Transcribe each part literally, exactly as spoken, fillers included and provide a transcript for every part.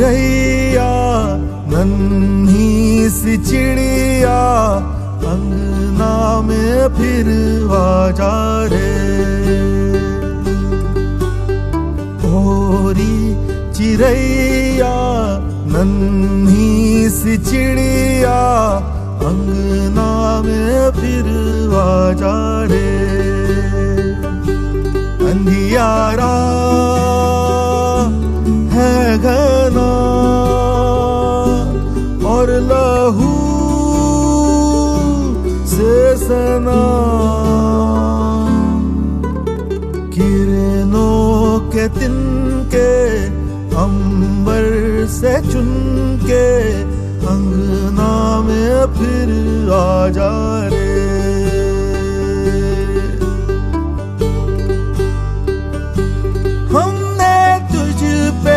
चिड़ैया नन्ही सी चिड़िया अंगना में फिर आजा रे। ओरी चिड़ैया नन्ही सी चिड़िया अंगना में फिर आजा रे। अंधियारा है घना और लहू से सना, किरणों के तिनके अंबर से चुनके अंगना में फिर आजा रे। हमने तुझ पे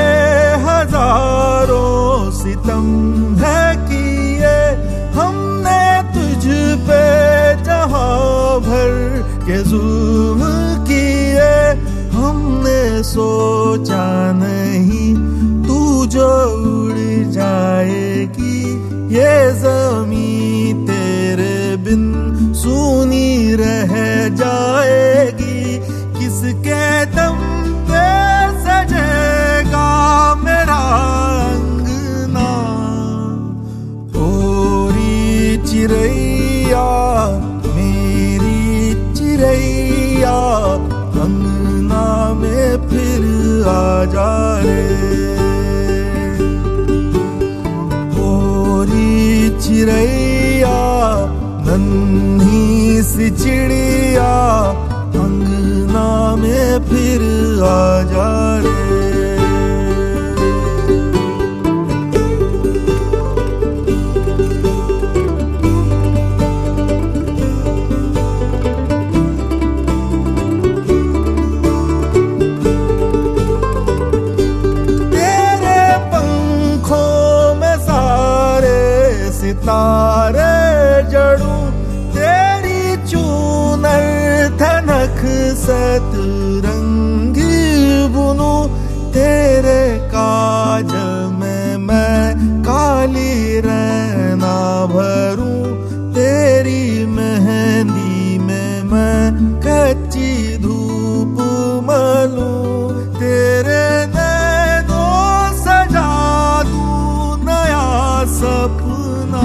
हजारों सितम है किए, हमने तुझ पे जहां भर के जुल्म किए। हमने सोचा नहीं तू जो उड़ जाएगी, ये ज़मीं तेरे बिन सूनी रह जाएगी। किसके दम पे सजेगा मेरा अंगना। ओरी चिड़ैया मेरी चिड़ैया अंगना में फिर आजा रे। ओरी चिड़ैया नन्ही सी चिड़िया अंगना में फिर आजा रे। सितारे जड़ूं तेरी चूनर थनक सतरंगी बुनूं। तेरे काजल में मैं काली रैना भरूं, तेरी मेहंदी में मैं कच्ची धूप मलूं। तेरे नैनों सजा दूं नया सपना।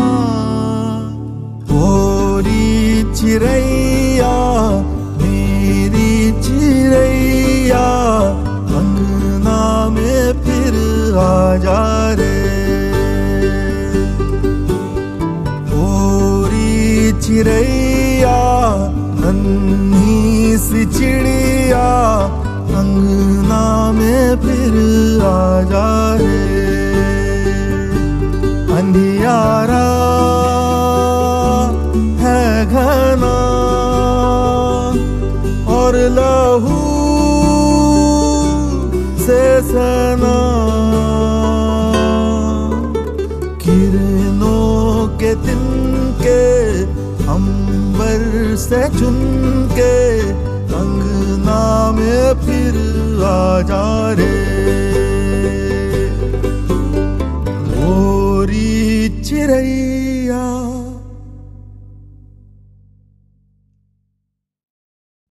ओरी चिड़ैया मेरी चिड़ैया अंगना में फिर आजा रे। ओरी चिड़ैया नन्ही सी चिड़िया अंगना में फिर आजा रे। अंधियारा है घना और लहू से सना, किरणों के तिनके अंबर से चुनके अंगना में फिर आजा रे। ओरी चिड़ैया